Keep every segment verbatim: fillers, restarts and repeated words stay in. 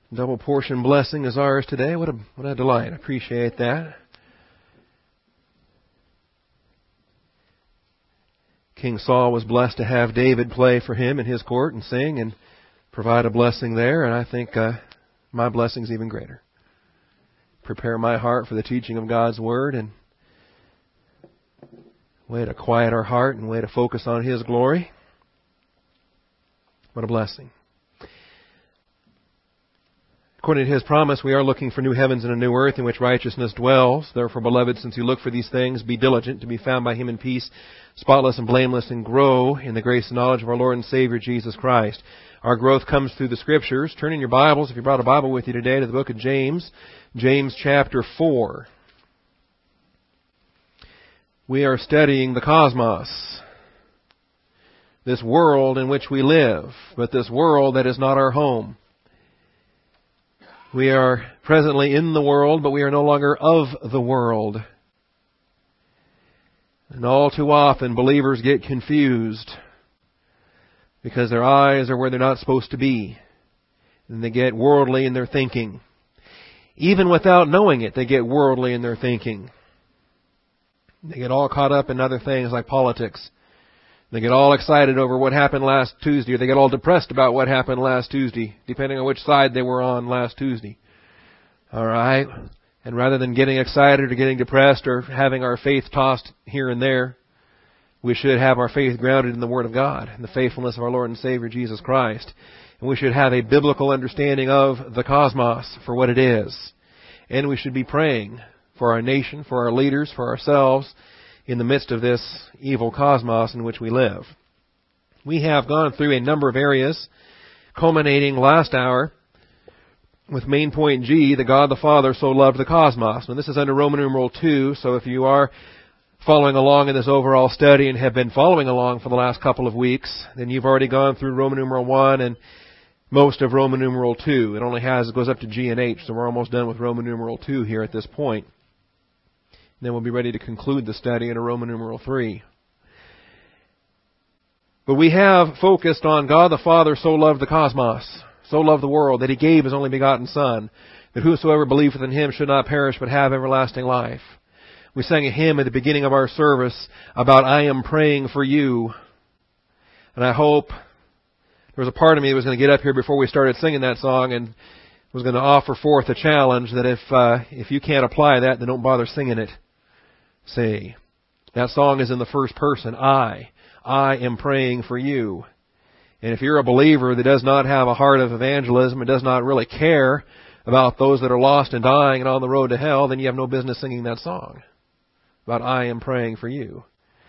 Double portion blessing is ours today. What a, what a delight. I appreciate that. King Saul was blessed to have David play for him in his court and sing and provide a blessing there. And I think uh, my blessing is even greater. Prepare my heart for the teaching of God's Word and way to quiet our heart and way to focus on His glory. What a blessing. According to His promise, we are looking for new heavens and a new earth in which righteousness dwells. Therefore, beloved, since you look for these things, be diligent to be found by Him in peace, spotless and blameless, and grow in the grace and knowledge of our Lord and Savior, Jesus Christ. Our growth comes through the Scriptures. Turn in your Bibles, if you brought a Bible with you today, to the book of James, James chapter four. We are studying the cosmos, this world in which we live, but this world that is not our home. We are presently in the world, but we are no longer of the world. And all too often, believers get confused because their eyes are where they're not supposed to be. And they get worldly in their thinking. Even without knowing it, they get worldly in their thinking. They get all caught up in other things like politics. They get all excited over what happened last Tuesday, or they get all depressed about what happened last Tuesday, depending on which side they were on last Tuesday. All right? And rather than getting excited or getting depressed or having our faith tossed here and there, we should have our faith grounded in the Word of God and the faithfulness of our Lord and Savior, Jesus Christ. And we should have a biblical understanding of the cosmos for what it is. And we should be praying for our nation, for our leaders, for ourselves, in the midst of this evil cosmos in which we live. We have gone through a number of areas, culminating last hour with main point G, that God the Father so loved the cosmos. Now this is under Roman numeral two, so if you are following along in this overall study and have been following along for the last couple of weeks, then you've already gone through Roman numeral one and most of Roman numeral two. It only has, it goes up to G and H, so we're almost done with Roman numeral two here at this point. Then we'll be ready to conclude the study in Roman numeral three. But we have focused on God the Father so loved the cosmos, so loved the world, that He gave His only begotten Son, that whosoever believeth in Him should not perish but have everlasting life. We sang a hymn at the beginning of our service about I am praying for you. And I hope there was a part of me that was going to get up here before we started singing that song and was going to offer forth a challenge that if uh, if you can't apply that, then don't bother singing it. See, that song is in the first person. I. I am praying for you. And if you're a believer that does not have a heart of evangelism and does not really care about those that are lost and dying and on the road to hell, then you have no business singing that song about I am praying for you.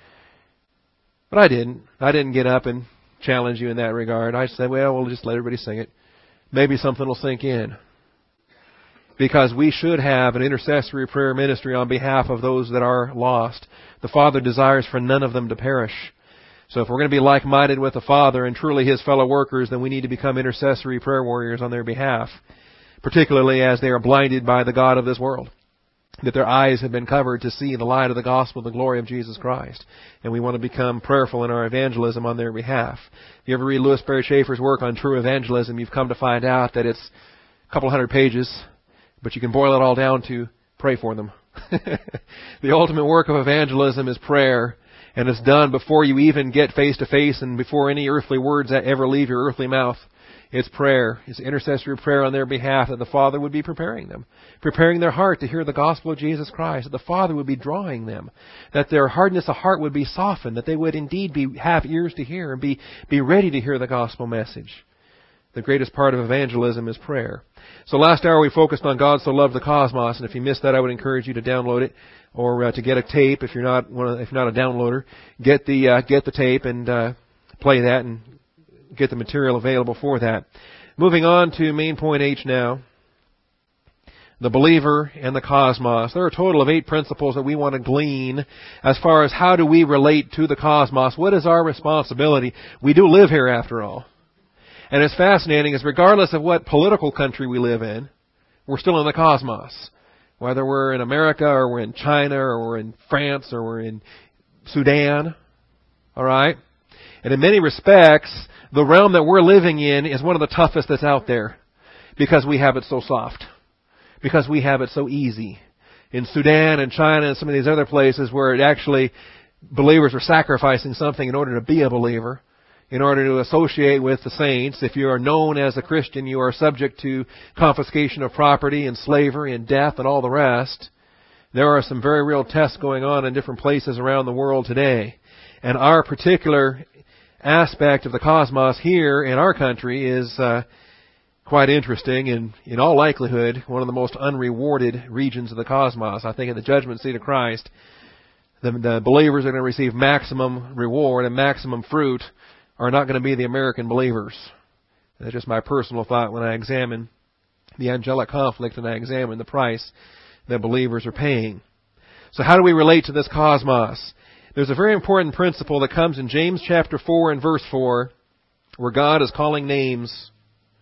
But I didn't. I didn't get up and challenge you in that regard. I said, well, we'll just let everybody sing it. Maybe something will sink in. Because we should have an intercessory prayer ministry on behalf of those that are lost. The Father desires for none of them to perish. So if we're going to be like-minded with the Father and truly His fellow workers, then we need to become intercessory prayer warriors on their behalf, particularly as they are blinded by the God of this world, that their eyes have been covered to see the light of the gospel, the glory of Jesus Christ. And we want to become prayerful in our evangelism on their behalf. If you ever read Louis Berry Schaefer's work on true evangelism, you've come to find out that it's a couple hundred pages, but you can boil it all down to pray for them. The ultimate work of evangelism is prayer, and it's done before you even get face to face and before any earthly words that ever leave your earthly mouth. It's prayer. It's intercessory prayer on their behalf that the Father would be preparing them, preparing their heart to hear the gospel of Jesus Christ, that the Father would be drawing them, that their hardness of heart would be softened, that they would indeed be have ears to hear and be, be ready to hear the gospel message. The greatest part of evangelism is prayer. So last hour we focused on God so loved the cosmos, and if you missed that, I would encourage you to download it or uh, to get a tape if you're not one of, if you're not a downloader. Get the uh, get the tape and uh, play that and get the material available for that. Moving on to main point H now. The believer and the cosmos. There are a total of eight principles that we want to glean as far as how do we relate to the cosmos. What is our responsibility? We do live here after all. And it's fascinating is regardless of what political country we live in, we're still in the cosmos. Whether we're in America or we're in China or we're in France or we're in Sudan. All right? And in many respects, the realm that we're living in is one of the toughest that's out there. because we have it so soft, because we have it so easy. In Sudan and China and some of these other places where it actually believers are sacrificing something in order to be a believer, in order to associate with the saints. If you are known as a Christian, you are subject to confiscation of property and slavery and death and all the rest. There are some very real tests going on in different places around the world today. And our particular aspect of the cosmos here in our country is uh, quite interesting and, in all likelihood, one of the most unrewarded regions of the cosmos. I think at the judgment seat of Christ, the, the believers are going to receive maximum reward and maximum fruit are not going to be the American believers. That's just my personal thought when I examine the angelic conflict and I examine the price that believers are paying. So how do we relate to this cosmos? There's a very important principle that comes in James chapter four and verse four, where God is calling names.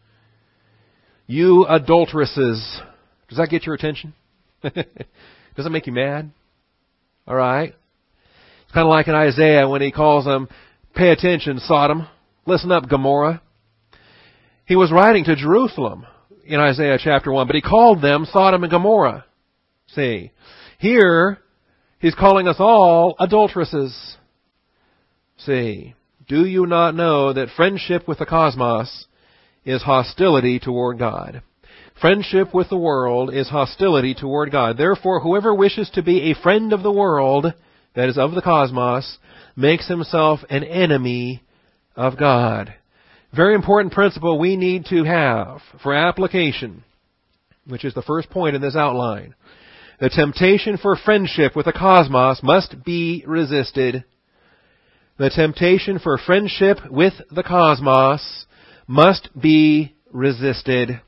You adulteresses. Does that get your attention? Does that make you mad? All right. It's kind of like in Isaiah when he calls them, pay attention, Sodom. Listen up, Gomorrah. He was writing to Jerusalem in Isaiah chapter one, but he called them Sodom and Gomorrah. See, here he's calling us all adulteresses. See, do you not know that friendship with the cosmos is hostility toward God? Friendship with the world is hostility toward God. Therefore, whoever wishes to be a friend of the world, that is of the cosmos, makes himself an enemy of God. Very important principle we need to have for application, which is the first point in this outline. The temptation for friendship with the cosmos must be resisted. The temptation for friendship with the cosmos must be resisted.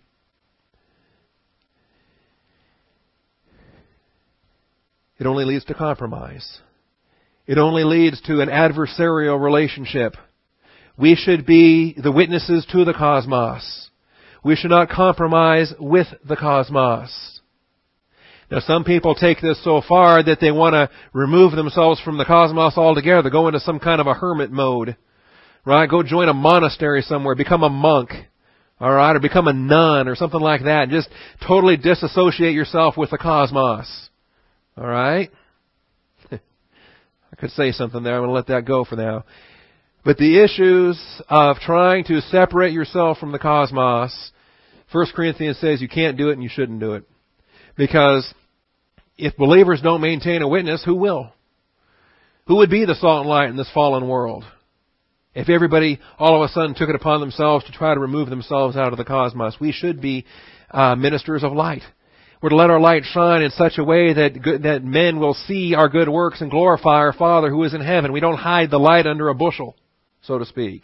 It only leads to compromise. It only leads to an adversarial relationship. We should be the witnesses to the cosmos. We should not compromise with the cosmos. Now, some people take this so far that they want to remove themselves from the cosmos altogether, go into some kind of a hermit mode, right? Go join a monastery somewhere, become a monk, all right, or become a nun or something like that, and just totally disassociate yourself with the cosmos, all right? I could say something there. I'm going to let that go for now. But the issues of trying to separate yourself from the cosmos, First Corinthians says you can't do it and you shouldn't do it. Because if believers don't maintain a witness, who will? Who would be the salt and light in this fallen world? If everybody all of a sudden took it upon themselves to try to remove themselves out of the cosmos, we should be uh, ministers of light. We're to let our light shine in such a way that good, that men will see our good works and glorify our Father who is in heaven. We don't hide the light under a bushel, so to speak.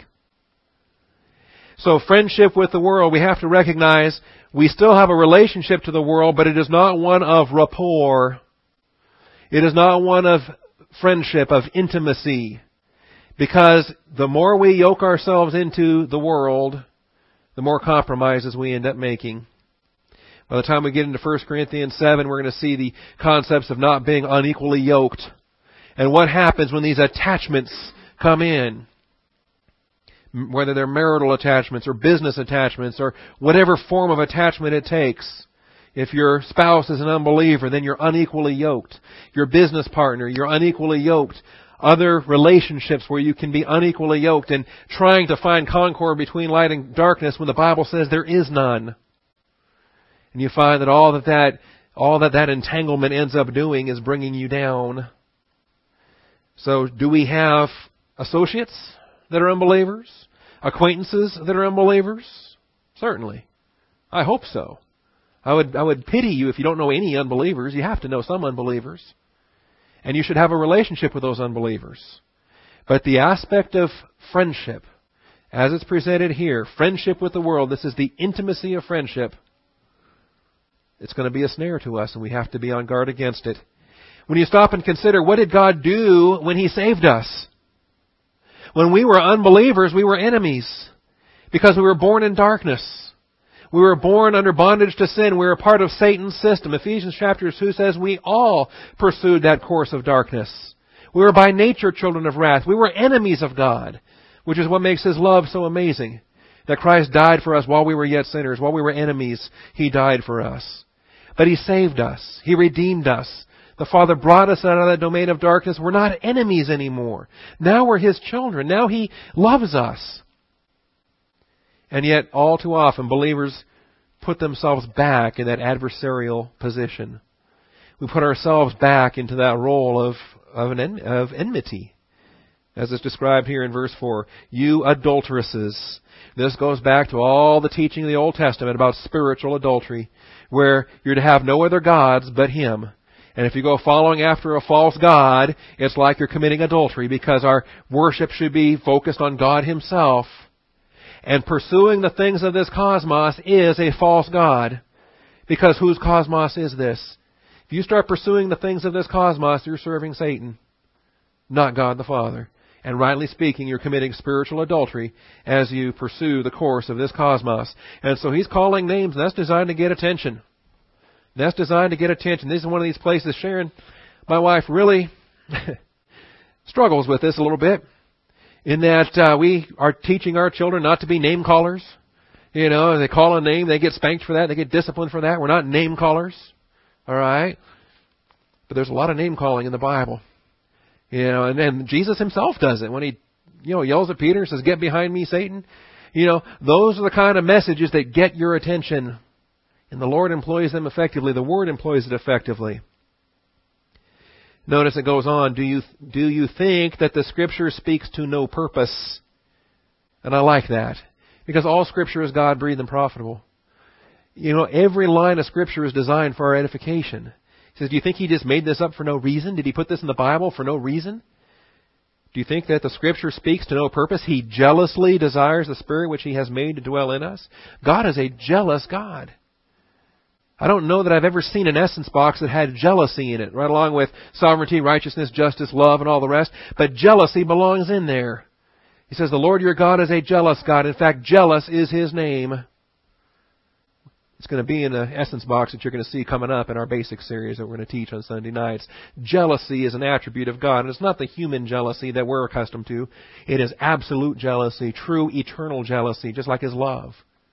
So friendship with the world, we have to recognize we still have a relationship to the world, but it is not one of rapport. It is not one of friendship, of intimacy. Because the more we yoke ourselves into the world, the more compromises we end up making. By the time we get into First Corinthians seven, we're going to see the concepts of not being unequally yoked. And what happens when these attachments come in. Whether they're marital attachments or business attachments or whatever form of attachment it takes. If your spouse is an unbeliever, then you're unequally yoked. Your business partner, you're unequally yoked. Other relationships where you can be unequally yoked and trying to find concord between light and darkness when the Bible says there is none. And you find that all that that, all that that entanglement ends up doing is bringing you down. So do we have associates that are unbelievers? Acquaintances that are unbelievers? Certainly. I hope so. I would I would pity you if you don't know any unbelievers. You have to know some unbelievers. And you should have a relationship with those unbelievers. But the aspect of friendship, as it's presented here, friendship with the world, this is the intimacy of friendship. It's going to be a snare to us, and we have to be on guard against it. When you stop and consider, what did God do when He saved us? When we were unbelievers, we were enemies because we were born in darkness. We were born under bondage to sin. We were a part of Satan's system. Ephesians chapter two says we all pursued that course of darkness. We were by nature children of wrath. We were enemies of God, which is what makes His love so amazing. that Christ died for us while we were yet sinners, while we were enemies. He died for us. But He saved us. He redeemed us. The Father brought us out of that domain of darkness. We're not enemies anymore. Now we're His children. Now He loves us. And yet, all too often, believers put themselves back in that adversarial position. We put ourselves back into that role of, of, an en, of enmity. As is described here in verse four. You adulteresses. This goes back to all the teaching of the Old Testament about spiritual adultery, where you're to have no other gods but Him. And if you go following after a false god, it's like you're committing adultery, because our worship should be focused on God Himself. And pursuing the things of this cosmos is a false god. Because whose cosmos is this? If you start pursuing the things of this cosmos, you're serving Satan, not God the Father. And rightly speaking, you're committing spiritual adultery as you pursue the course of this cosmos. And so He's calling names, and that's designed to get attention. That's designed to get attention. This is one of these places, Sharon, my wife, really struggles with this a little bit. In that uh, we are teaching our children not to be name callers. You know, they call a name, they get spanked for that, they get disciplined for that. We're not name callers. All right? But there's a lot of name calling in the Bible. You know, and, and Jesus Himself does it when He, you know, yells at Peter and says, "Get behind me, Satan." You know, those are the kind of messages that get your attention. And the Lord employs them effectively. The Word employs it effectively. Notice it goes on, do you do you think that the Scripture speaks to no purpose? And I like that. Because all Scripture is God-breathed and profitable. You know, every line of Scripture is designed for our edification. He says, do you think He just made this up for no reason? Did He put this in the Bible for no reason? Do you think that the Scripture speaks to no purpose? He jealously desires the Spirit which He has made to dwell in us. God is a jealous God. I don't know that I've ever seen an essence box that had jealousy in it, right along with sovereignty, righteousness, justice, love, and all the rest. But jealousy belongs in there. He says, the Lord your God is a jealous God. In fact, jealous is His name. It's going to be in the essence box that you're going to see coming up in our basic series that we're going to teach on Sunday nights. Jealousy is an attribute of God. And it's not the human jealousy that we're accustomed to. It is absolute jealousy, true eternal jealousy, just like His love.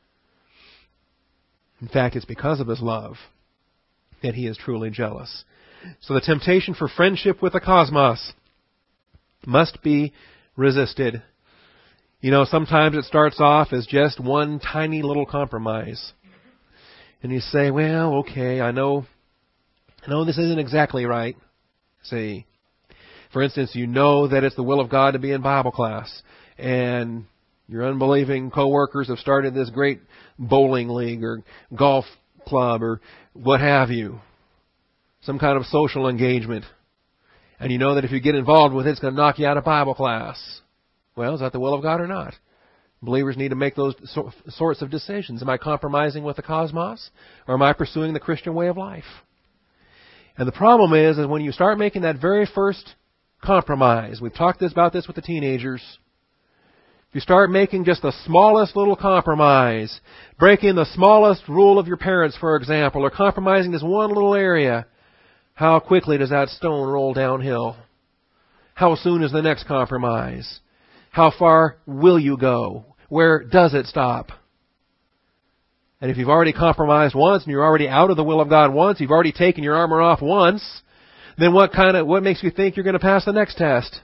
In fact, it's because of His love that He is truly jealous. So the temptation for friendship with the cosmos must be resisted. You know, sometimes it starts off as just one tiny little compromise. And you say, well, okay, I know, I know this isn't exactly right. See, for instance, you know that it's the will of God to be in Bible class. And your unbelieving coworkers have started this great bowling league or golf club or what have you. Some kind of social engagement. And you know that if you get involved with it, it's going to knock you out of Bible class. Well, is that the will of God or not? Believers need to make those so- sorts of decisions. Am I compromising with the cosmos? Or am I pursuing the Christian way of life? And the problem is, is when you start making that very first compromise, we've talked this, about this with the teenagers. If you start making just the smallest little compromise, breaking the smallest rule of your parents, for example, or compromising this one little area, how quickly does that stone roll downhill? How soon is the next compromise? How far will you go? Where does it stop? And if you've already compromised once and you're already out of the will of God once, you've already taken your armor off once, then what kind of what makes you think you're going to pass the next test?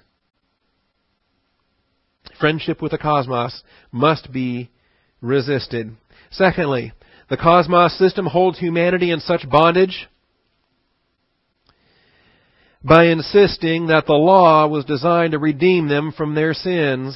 Friendship with the cosmos must be resisted. Secondly, the cosmos system holds humanity in such bondage by insisting that the law was designed to redeem them from their sins.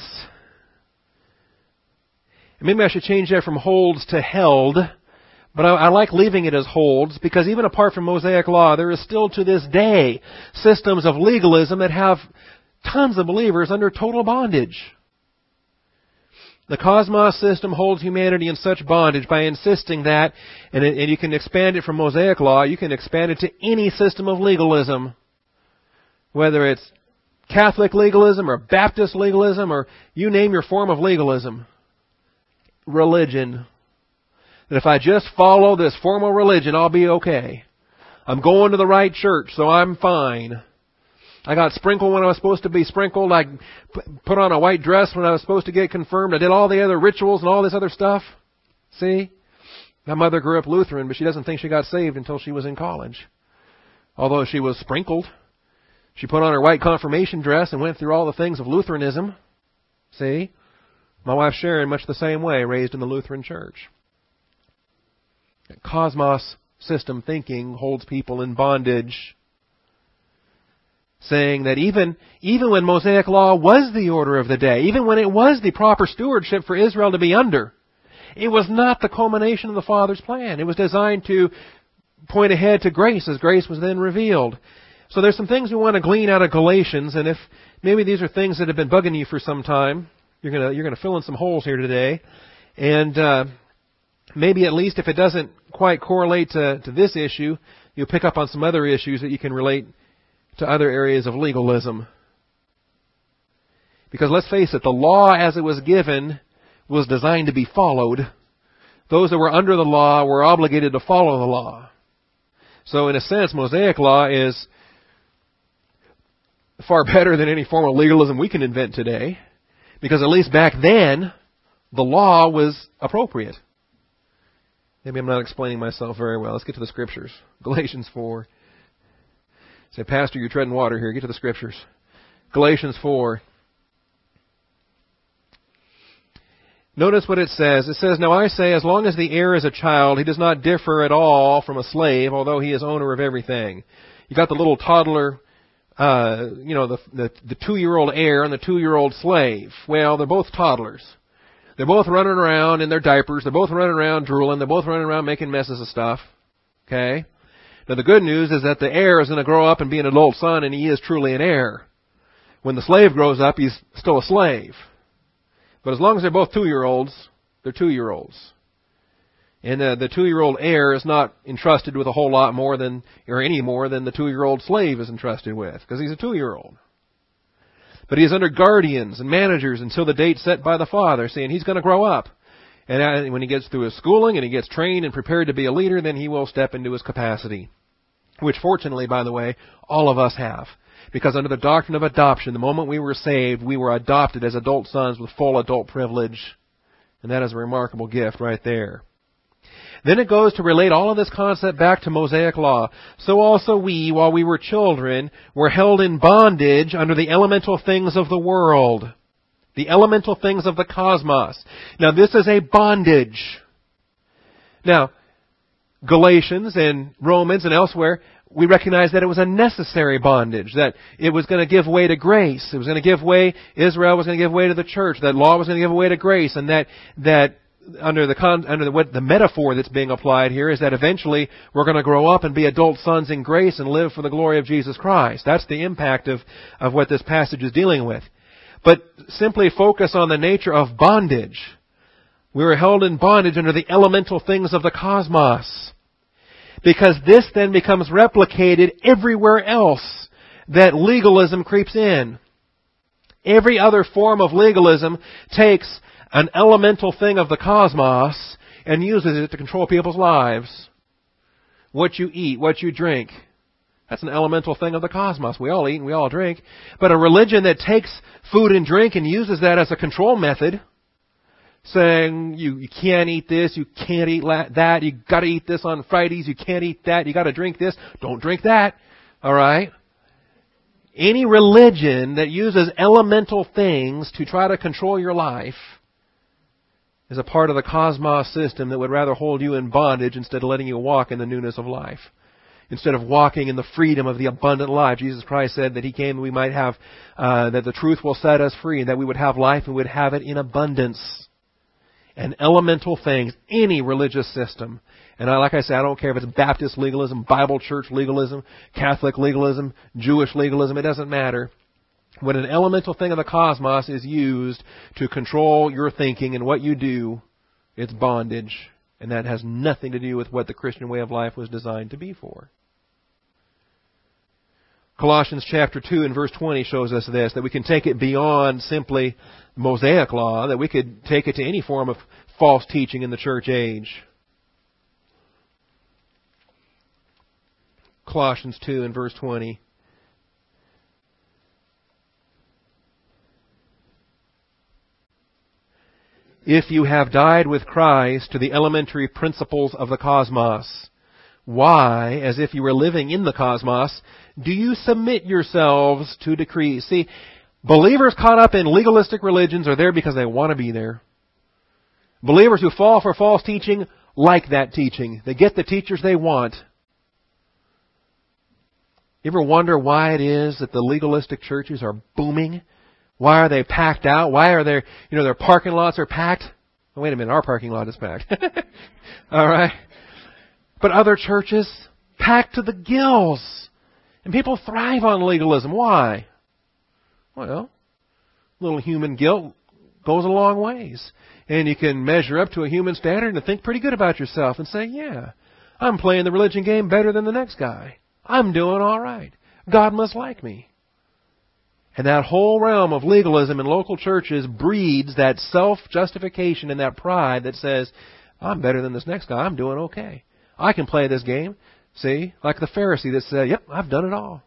And maybe I should change that from holds to held, but I, I like leaving it as holds, because even apart from Mosaic law, there is still to this day systems of legalism that have tons of believers under total bondage. The cosmos system holds humanity in such bondage by insisting that, and, it, and you can expand it from Mosaic law, you can expand it to any system of legalism. Whether it's Catholic legalism or Baptist legalism or you name your form of legalism. Religion. That if I just follow this formal religion, I'll be okay. I'm going to the right church, so I'm fine. I got sprinkled when I was supposed to be sprinkled. I put on a white dress when I was supposed to get confirmed. I did all the other rituals and all this other stuff. See? My mother grew up Lutheran, but she doesn't think she got saved until she was in college. Although she was sprinkled. She put on her white confirmation dress and went through all the things of Lutheranism. See? My wife Sharon, much the same way, raised in the Lutheran Church. Cosmos system thinking holds people in bondage, saying that even, even when Mosaic law was the order of the day, even when it was the proper stewardship for Israel to be under, it was not the culmination of the Father's plan. It was designed to point ahead to grace as grace was then revealed. So there's some things we want to glean out of Galatians, and if maybe these are things that have been bugging you for some time, you're gonna you're gonna fill in some holes here today, and uh, maybe at least if it doesn't quite correlate to, to this issue, you'll pick up on some other issues that you can relate to other areas of legalism. Because let's face it, the law as it was given was designed to be followed. Those that were under the law were obligated to follow the law. So in a sense, Mosaic law is far better than any form of legalism we can invent today. Because at least back then, the law was appropriate. Maybe I'm not explaining myself very well. Let's get to the Scriptures. Galatians four. Say, Pastor, you're treading water here. Get to the Scriptures. Galatians four. Notice what it says. It says, "Now I say, as long as the heir is a child, he does not differ at all from a slave, although he is owner of everything." You got the little toddler, uh, you know, the, the, the two-year-old heir and the two-year-old slave. Well, they're both toddlers. They're both running around in their diapers. They're both running around drooling. They're both running around making messes of stuff. Okay? Now, the good news is that the heir is going to grow up and be an adult son, and he is truly an heir. When the slave grows up, he's still a slave. But as long as they're both two-year-olds, they're two-year-olds. And uh, the two-year-old heir is not entrusted with a whole lot more than, or any more than the two-year-old slave is entrusted with, because he's a two-year-old. But he is under guardians and managers until the date set by the father, saying he's going to grow up. And when he gets through his schooling and he gets trained and prepared to be a leader, then he will step into his capacity. Which fortunately, by the way, all of us have. Because under the doctrine of adoption, the moment we were saved, we were adopted as adult sons with full adult privilege. And that is a remarkable gift right there. Then it goes to relate all of this concept back to Mosaic law. So also we, while we were children, were held in bondage under the elemental things of the world. The elemental things of the cosmos. Now this is a bondage. Now, Galatians and Romans and elsewhere, we recognize that it was a necessary bondage, that it was going to give way to grace. It was going to give way, Israel was going to give way to the church, that law was going to give way to grace, and that, that under the con, under the, what the metaphor that's being applied here is that eventually we're going to grow up and be adult sons in grace and live for the glory of Jesus Christ. That's the impact of, of what this passage is dealing with. But simply focus on the nature of bondage. We were held in bondage under the elemental things of the cosmos. Because this then becomes replicated everywhere else that legalism creeps in. Every other form of legalism takes an elemental thing of the cosmos and uses it to control people's lives. What you eat, what you drink. That's an elemental thing of the cosmos. We all eat and we all drink. But a religion that takes food and drink and uses that as a control method, saying you, you can't eat this, you can't eat la- that, you got to eat this on Fridays, you can't eat that, you got to drink this, don't drink that. All right? Any religion that uses elemental things to try to control your life is a part of the cosmos system that would rather hold you in bondage instead of letting you walk in the newness of life. Instead of walking in the freedom of the abundant life. Jesus Christ said that He came that we might have, uh, that the truth will set us free, and that we would have life and would have it in abundance. And elemental things, any religious system. And I, like I said, I don't care if it's Baptist legalism, Bible church legalism, Catholic legalism, Jewish legalism, it doesn't matter. When an elemental thing of the cosmos is used to control your thinking and what you do, it's bondage. And that has nothing to do with what the Christian way of life was designed to be for. Colossians chapter two and verse twenty shows us this, that we can take it beyond simply Mosaic law, that we could take it to any form of false teaching in the church age. Colossians two and verse twenty. If you have died with Christ to the elementary principles of the cosmos, why, as if you were living in the cosmos, do you submit yourselves to decrees? See, believers caught up in legalistic religions are there because they want to be there. Believers who fall for false teaching like that teaching. They get the teachers they want. You ever wonder why it is that the legalistic churches are booming? Why are they packed out? Why are their, you know, their parking lots are packed? Oh, wait a minute, our parking lot is packed. All right. But other churches, packed to the gills. And people thrive on legalism. Why? Well, a little human guilt goes a long ways. And you can measure up to a human standard and think pretty good about yourself and say, yeah, I'm playing the religion game better than the next guy. I'm doing all right. God must like me. And that whole realm of legalism in local churches breeds that self-justification and that pride that says, I'm better than this next guy. I'm doing okay. I can play this game. See, like the Pharisee that said, yep, I've done it all.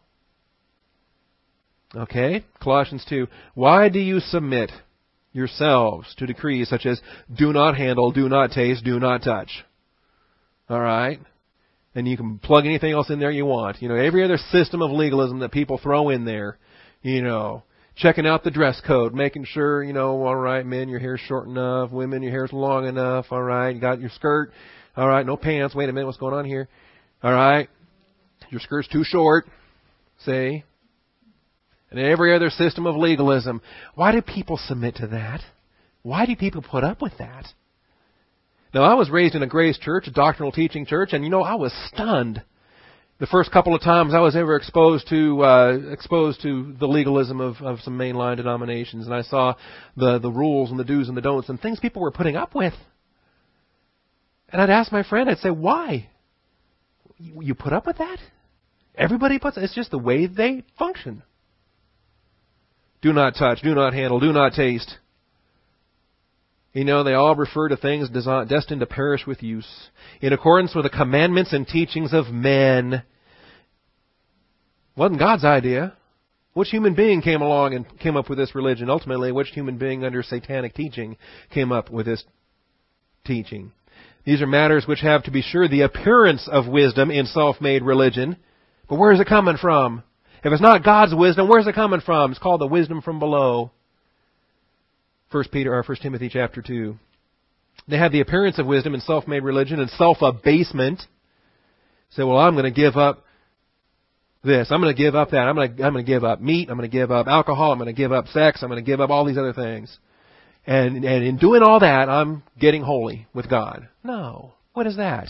Okay, Colossians two. Why do you submit yourselves to decrees such as do not handle, do not taste, do not touch? All right? And you can plug anything else in there you want. You know, every other system of legalism that people throw in there. You know, checking out the dress code, making sure, you know, all right, men, your hair's short enough. Women, your hair's long enough. All right, you got your skirt. All right, no pants. Wait a minute, what's going on here? All right, your skirt's too short. See? And every other system of legalism. Why do people submit to that? Why do people put up with that? Now, I was raised in a Grace church, a doctrinal teaching church, and, you know, I was stunned. The first couple of times I was ever exposed to uh, exposed to the legalism of, of some mainline denominations, and I saw the, the rules and the do's and the don'ts and things people were putting up with. And I'd ask my friend, I'd say, why? You, you put up with that? Everybody puts, it's just the way they function. Do not touch, do not handle, do not taste. You know, they all refer to things destined to perish with use, in accordance with the commandments and teachings of men. Wasn't God's idea. Which human being came along and came up with this religion? Ultimately, which human being under satanic teaching came up with this teaching? These are matters which have, to be sure, the appearance of wisdom in self-made religion. But where is it coming from? If it's not God's wisdom, where's it coming from? It's called the wisdom from below. First Peter or First Timothy chapter two. They have the appearance of wisdom in self-made religion and self-abasement. Say, well, I'm going to give up this. I'm going to give up that. I'm going to, I'm going to give up meat. I'm going to give up alcohol. I'm going to give up sex. I'm going to give up all these other things. And, and in doing all that, I'm getting holy with God. No. What is that?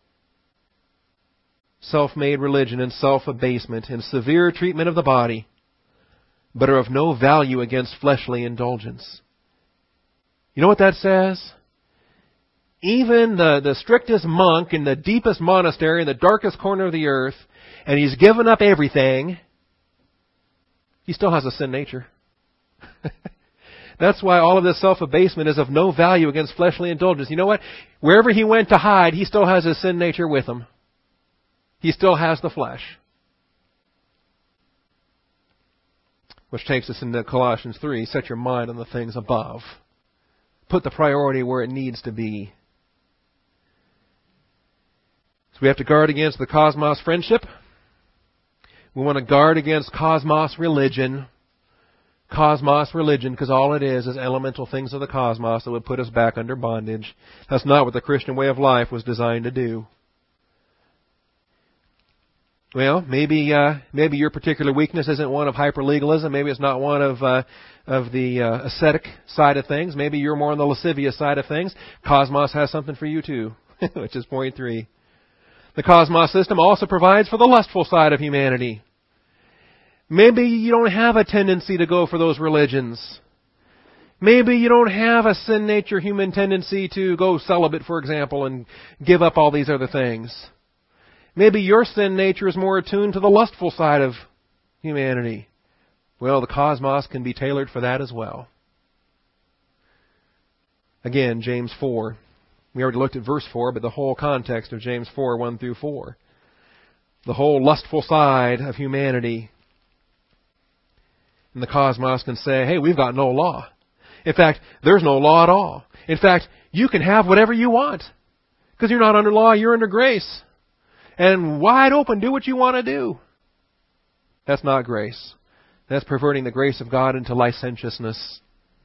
Self-made religion and self-abasement and severe treatment of the body, but are of no value against fleshly indulgence. You know what that says? Even the, the strictest monk in the deepest monastery in the darkest corner of the earth, and he's given up everything, he still has a sin nature. That's why all of this self-abasement is of no value against fleshly indulgence. You know what? Wherever he went to hide, he still has his sin nature with him. He still has the flesh. Which takes us into Colossians three. Set your mind on the things above. Put the priority where it needs to be. So we have to guard against the cosmos friendship. We want to guard against cosmos religion. Cosmos religion, because all it is is elemental things of the cosmos that would put us back under bondage. That's not what the Christian way of life was designed to do. Well, maybe uh, maybe your particular weakness isn't one of hyper-legalism. Maybe it's not one of uh, of the uh, ascetic side of things. Maybe you're more on the lascivious side of things. Cosmos has something for you too, which is point three. The cosmos system also provides for the lustful side of humanity. Maybe you don't have a tendency to go for those religions. Maybe you don't have a sin nature human tendency to go celibate, for example, and give up all these other things. Maybe your sin nature is more attuned to the lustful side of humanity. Well, the cosmos can be tailored for that as well. Again, James four. We already looked at verse four, but the whole context of James four, one through four. The whole lustful side of humanity. And the cosmos can say, hey, we've got no law. In fact, there's no law at all. In fact, you can have whatever you want. Because you're not under law, you're under grace. And wide open, do what you want to do. That's not grace. That's perverting the grace of God into licentiousness.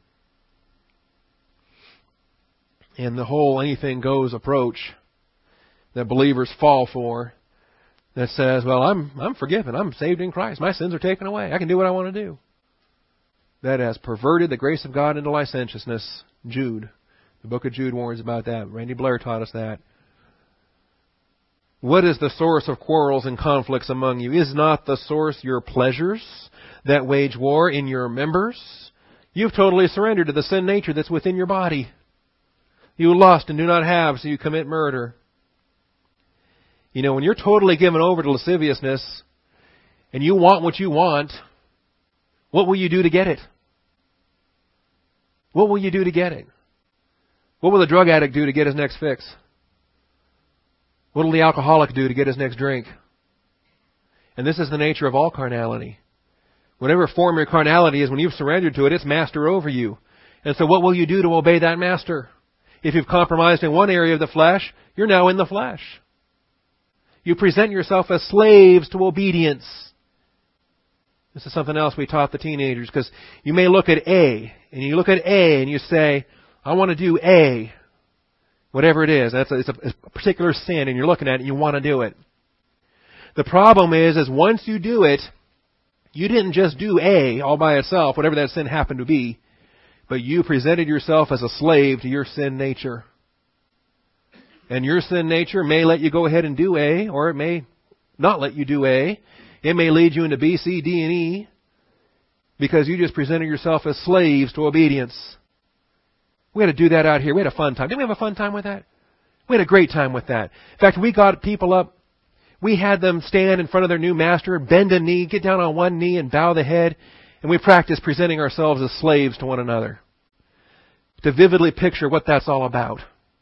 And the whole anything goes approach that believers fall for, that says, well, I'm I'm forgiven. I'm saved in Christ. My sins are taken away. I can do what I want to do. That has perverted the grace of God into licentiousness. Jude. The book of Jude warns about that. Randy Blair taught us that. What is the source of quarrels and conflicts among you? Is not the source your pleasures that wage war in your members? You've totally surrendered to the sin nature that's within your body. You lust and do not have, so you commit murder. You know, when you're totally given over to lasciviousness and you want what you want, what will you do to get it? What will you do to get it? What will the drug addict do to get his next fix? What will the alcoholic do to get his next drink? And this is the nature of all carnality. Whatever form your carnality is, when you've surrendered to it, it's master over you. And so what will you do to obey that master? If you've compromised in one area of the flesh, you're now in the flesh. You present yourself as slaves to obedience. This is something else we taught the teenagers, because you may look at A, and you look at A and you say, I want to do A. Whatever it is, that's a, it's, a, it's a particular sin, and you're looking at it and you want to do it. The problem is, is once you do it, you didn't just do A all by itself, whatever that sin happened to be, but you presented yourself as a slave to your sin nature. And your sin nature may let you go ahead and do A, or it may not let you do A. It may lead you into B, C, D, and E, because you just presented yourself as slaves to obedience. We had to do that out here. We had a fun time. Didn't we have a fun time with that? We had a great time with that. In fact, we got people up. We had them stand in front of their new master, bend a knee, get down on one knee and bow the head. And we practiced presenting ourselves as slaves to one another. To vividly picture what that's all about.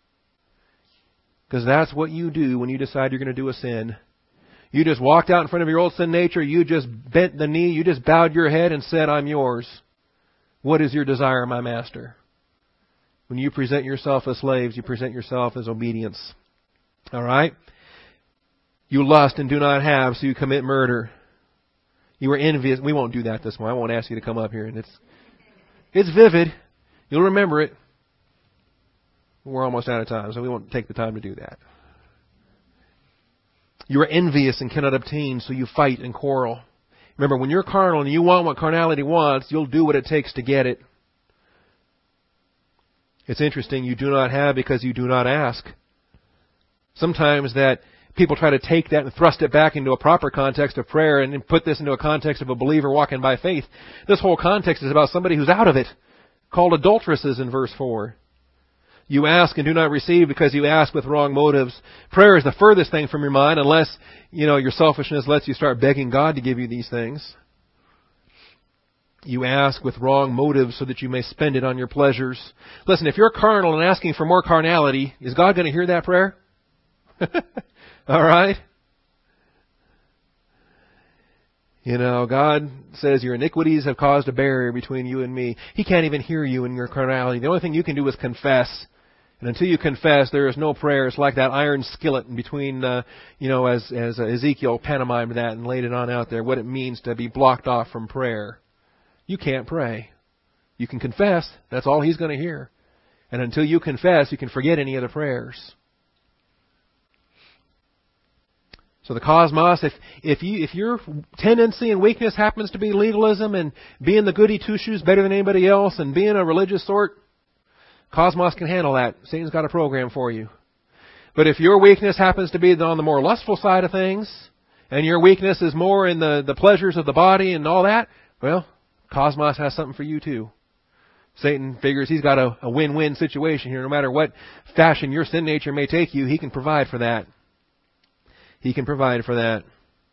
Because that's what you do when you decide you're going to do a sin. You just walked out in front of your old sin nature. You just bent the knee. You just bowed your head and said, I'm yours. What is your desire, my master? When you present yourself as slaves, you present yourself as obedience. All right? You lust and do not have, so you commit murder. You were envious. We won't do that this morning. I won't ask you to come up here. And it's, it's vivid. You'll remember it. We're almost out of time, so we won't take the time to do that. You are envious and cannot obtain, so you fight and quarrel. Remember, when you're carnal and you want what carnality wants, you'll do what it takes to get it. It's interesting, you do not have because you do not ask. Sometimes that people try to take that and thrust it back into a proper context of prayer and put this into a context of a believer walking by faith. This whole context is about somebody who's out of it, called adulteresses in verse four. You ask and do not receive because you ask with wrong motives. Prayer is the furthest thing from your mind unless, you know, your selfishness lets you start begging God to give you these things. You ask with wrong motives so that you may spend it on your pleasures. Listen, if you're carnal and asking for more carnality, is God going to hear that prayer? All right? You know, God says your iniquities have caused a barrier between you and me. He can't even hear you in your carnality. The only thing you can do is confess. And until you confess, there is no prayer. It's like that iron skillet in between, uh, you know, as, as Ezekiel pantomimed that and laid it on out there, what it means to be blocked off from prayer. You can't pray. You can confess. That's all He's going to hear. And until you confess, you can forget any of the prayers. So the cosmos, if if you if your tendency and weakness happens to be legalism and being the goody two-shoes better than anybody else and being a religious sort, cosmos can handle that. Satan's got a program for you. But if your weakness happens to be on the more lustful side of things, and your weakness is more in the, the pleasures of the body and all that, well, cosmos has something for you too. Satan figures he's got a, a win-win situation here. No matter what fashion your sin nature may take you, he can provide for that. He can provide for that.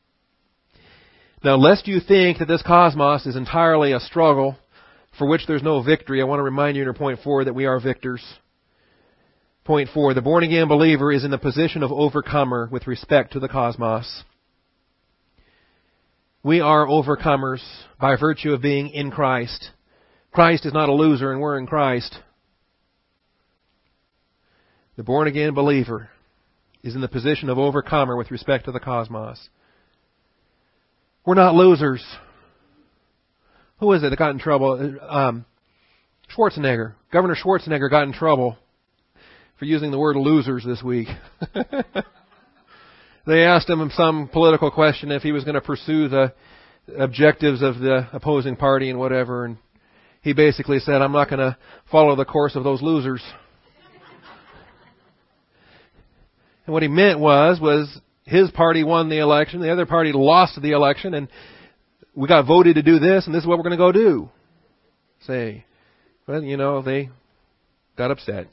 Now, lest you think that this cosmos is entirely a struggle for which there's no victory, I want to remind you in point four that we are victors. Point four, the born-again believer is in the position of overcomer with respect to the cosmos. We are overcomers by virtue of being in Christ. Christ is not a loser and we're in Christ. The born-again believer is in the position of overcomer with respect to the cosmos. We're not losers. Who is it that got in trouble? Um, Schwarzenegger. Governor Schwarzenegger got in trouble for using the word losers this week. They asked him some political question if he was going to pursue the objectives of the opposing party and whatever, and he basically said, I'm not going to follow the course of those losers. And what he meant was, was his party won the election, the other party lost the election, and we got voted to do this, and this is what we're going to go do. Say, well, you know, they got upset.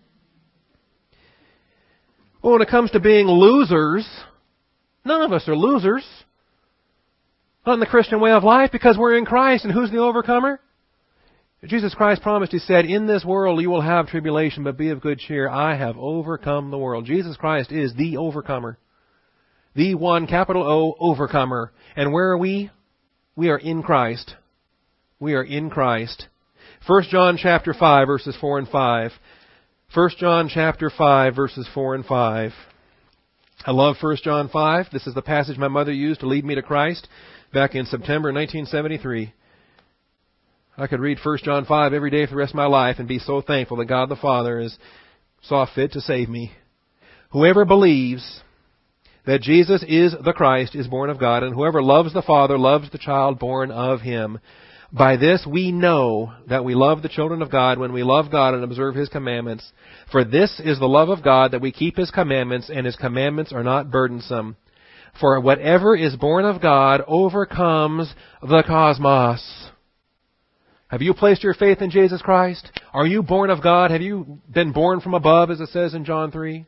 Well, when it comes to being losers, none of us are losers. Not in the Christian way of life, because we're in Christ, and who's the overcomer? Jesus Christ promised, He said, in this world you will have tribulation, but be of good cheer. I have overcome the world. Jesus Christ is the overcomer. The one, capital O, overcomer. And where are we? We are in Christ. We are in Christ. First John chapter five, verses four and five. First John chapter five, verses four and five. I love First John five. This is the passage my mother used to lead me to Christ back in September nineteen seventy-three. I could read First John five every day for the rest of my life and be so thankful that God the Father has saw fit to save me. Whoever believes that Jesus is the Christ is born of God, and whoever loves the Father loves the child born of Him. By this we know that we love the children of God when we love God and observe His commandments. For this is the love of God, that we keep His commandments, and His commandments are not burdensome. For whatever is born of God overcomes the cosmos. Have you placed your faith in Jesus Christ? Are you born of God? Have you been born from above, as it says in John three?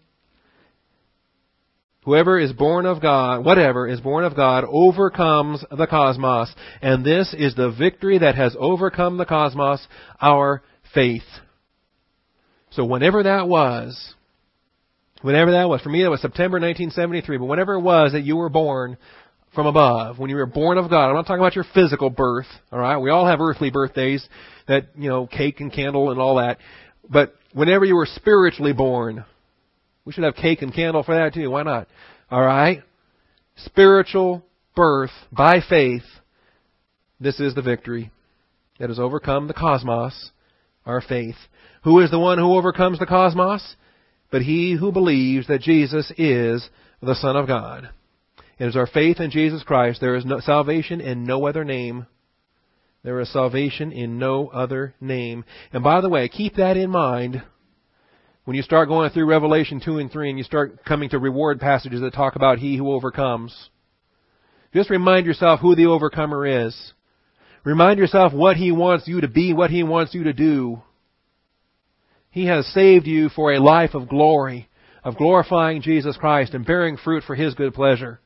Whoever is born of God, whatever is born of God, overcomes the cosmos. And this is the victory that has overcome the cosmos, our faith. So whenever that was, whenever that was, for me that was September nineteen seventy-three, but whenever it was that you were born from above, when you were born of God, I'm not talking about your physical birth, alright? We all have earthly birthdays, that, you know, cake and candle and all that. But whenever you were spiritually born, we should have cake and candle for that too. Why not? All right? Spiritual birth by faith. This is the victory that has overcome the cosmos, our faith. Who is the one who overcomes the cosmos? But he who believes that Jesus is the Son of God. It is our faith in Jesus Christ. There is no salvation in no other name. There is salvation in no other name. And by the way, keep that in mind when you start going through Revelation two and three and you start coming to reward passages that talk about he who overcomes. Just remind yourself who the overcomer is. Remind yourself what he wants you to be, what he wants you to do. He has saved you for a life of glory, of glorifying Jesus Christ and bearing fruit for His good pleasure.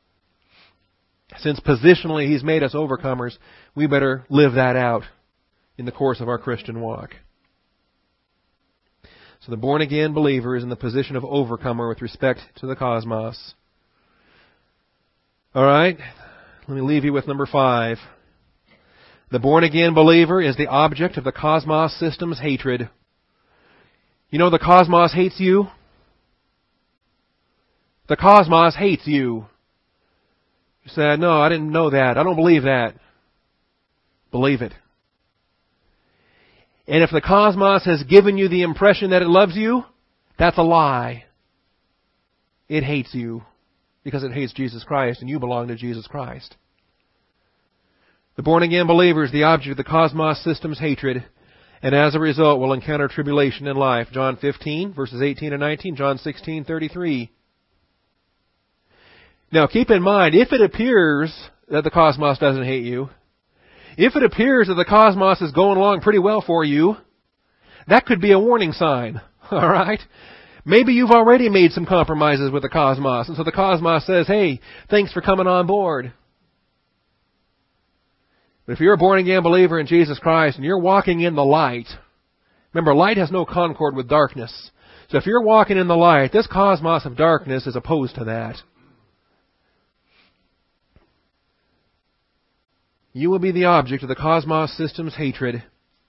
Since positionally He's made us overcomers, we better live that out in the course of our Christian walk. So the born-again believer is in the position of overcomer with respect to the cosmos. All right, let me leave you with number five. The born-again believer is the object of the cosmos system's hatred. You know the cosmos hates you? The cosmos hates you. You say, no, I didn't know that. I don't believe that. Believe it. And if the cosmos has given you the impression that it loves you, that's a lie. It hates you because it hates Jesus Christ, and you belong to Jesus Christ. The born-again believer is the object of the cosmos system's hatred, and as a result will encounter tribulation in life. John fifteen, verses eighteen and nineteen, John sixteen, thirty-three. Now keep in mind, if it appears that the cosmos doesn't hate you, if it appears that the cosmos is going along pretty well for you, that could be a warning sign. All right? Maybe you've already made some compromises with the cosmos, and so the cosmos says, hey, thanks for coming on board. But if you're a born-again believer in Jesus Christ and you're walking in the light, remember, light has no concord with darkness. So if you're walking in the light, this cosmos of darkness is opposed to that. You will be the object of the cosmos system's hatred.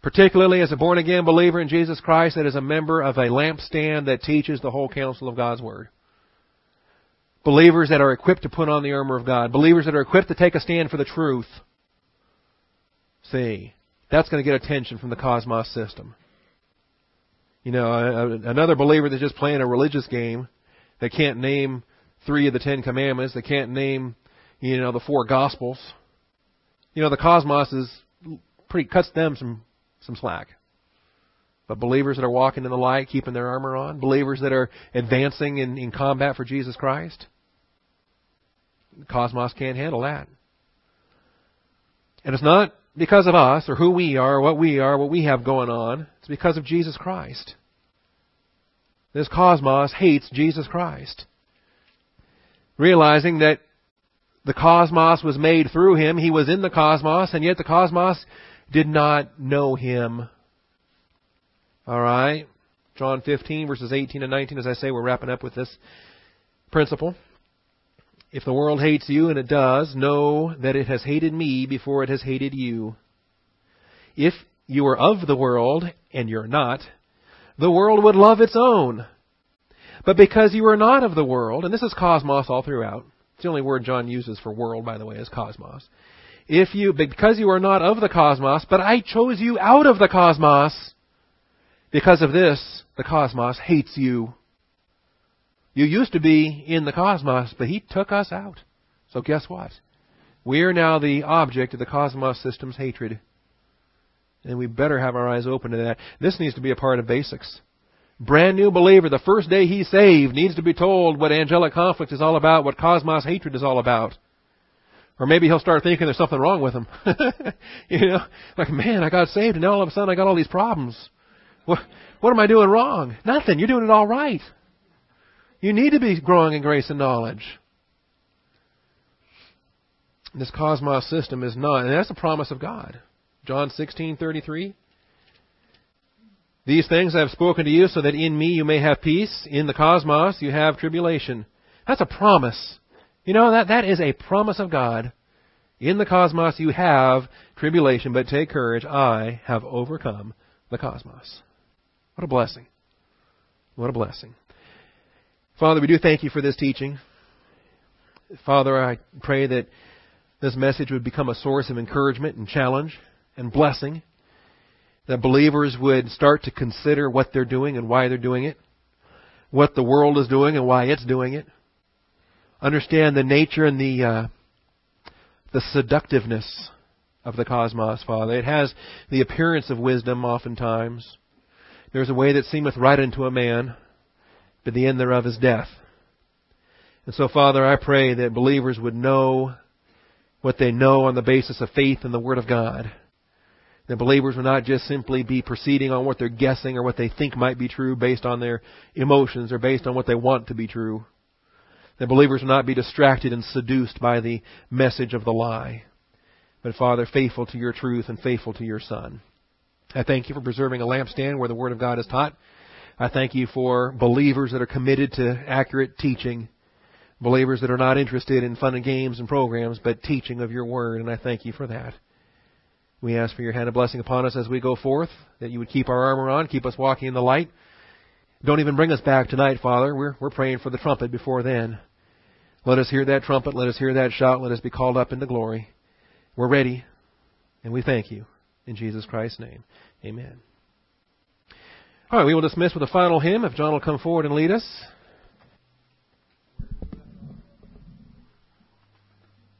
Particularly as a born-again believer in Jesus Christ that is a member of a lampstand that teaches the whole counsel of God's Word. Believers that are equipped to put on the armor of God. Believers that are equipped to take a stand for the truth. See, that's going to get attention from the cosmos system. You know, another believer that's just playing a religious game, that can't name three of the Ten Commandments, that can't name, you know, the four Gospels. You know, the cosmos is pretty cuts them some some slack. But believers that are walking in the light, keeping their armor on, believers that are advancing in, in combat for Jesus Christ, the cosmos can't handle that. And it's not because of us or who we are, what we are, what we have going on. It's because of Jesus Christ. This cosmos hates Jesus Christ. Realizing that the cosmos was made through Him, He was in the cosmos, and yet the cosmos did not know Him. All right? John fifteen, verses eighteen and nineteen, as I say, we're wrapping up with this principle. If the world hates you, and it does, know that it has hated me before it has hated you. If you were of the world, and you're not, the world would love its own. But because you are not of the world, and this is cosmos all throughout. It's the only word John uses for world, by the way, is cosmos. If you, because you are not of the cosmos, but I chose you out of the cosmos, because of this, the cosmos hates you. You used to be in the cosmos, but He took us out. So guess what? We are now the object of the cosmos system's hatred. And we better have our eyes open to that. This needs to be a part of basics. Brand new believer, the first day he's saved, needs to be told what angelic conflict is all about, what cosmos hatred is all about. Or maybe he'll start thinking there's something wrong with him. You know, like, man, I got saved and now all of a sudden I got all these problems. What, what am I doing wrong? Nothing. You're doing it all right. You need to be growing in grace and knowledge. This cosmos system is not, and that's the promise of God. John sixteen thirty-three. These things I have spoken to you so that in me you may have peace. In the cosmos you have tribulation. That's a promise. You know, that that is a promise of God. In the cosmos you have tribulation, but take courage. I have overcome the cosmos. What a blessing. What a blessing. Father, we do thank you for this teaching. Father, I pray that this message would become a source of encouragement and challenge and blessing. That believers would start to consider what they're doing and why they're doing it. What the world is doing and why it's doing it. Understand the nature and the uh, the seductiveness of the cosmos, Father. It has the appearance of wisdom oftentimes. There's a way that seemeth right unto a man, but the end thereof is death. And so, Father, I pray that believers would know what they know on the basis of faith in the Word of God. That believers would not just simply be proceeding on what they're guessing or what they think might be true based on their emotions or based on what they want to be true. That believers will not be distracted and seduced by the message of the lie. But, Father, faithful to your truth and faithful to your Son. I thank you for preserving a lampstand where the Word of God is taught. I thank you for believers that are committed to accurate teaching. Believers that are not interested in fun and games and programs, but teaching of your Word. And I thank you for that. We ask for your hand of blessing upon us as we go forth, that you would keep our armor on, keep us walking in the light. Don't even bring us back tonight, Father. We're, we're praying for the trumpet before then. Let us hear that trumpet. Let us hear that shout. Let us be called up into glory. We're ready, and we thank you. In Jesus Christ's name, amen. All right, we will dismiss with a final hymn if John will come forward and lead us.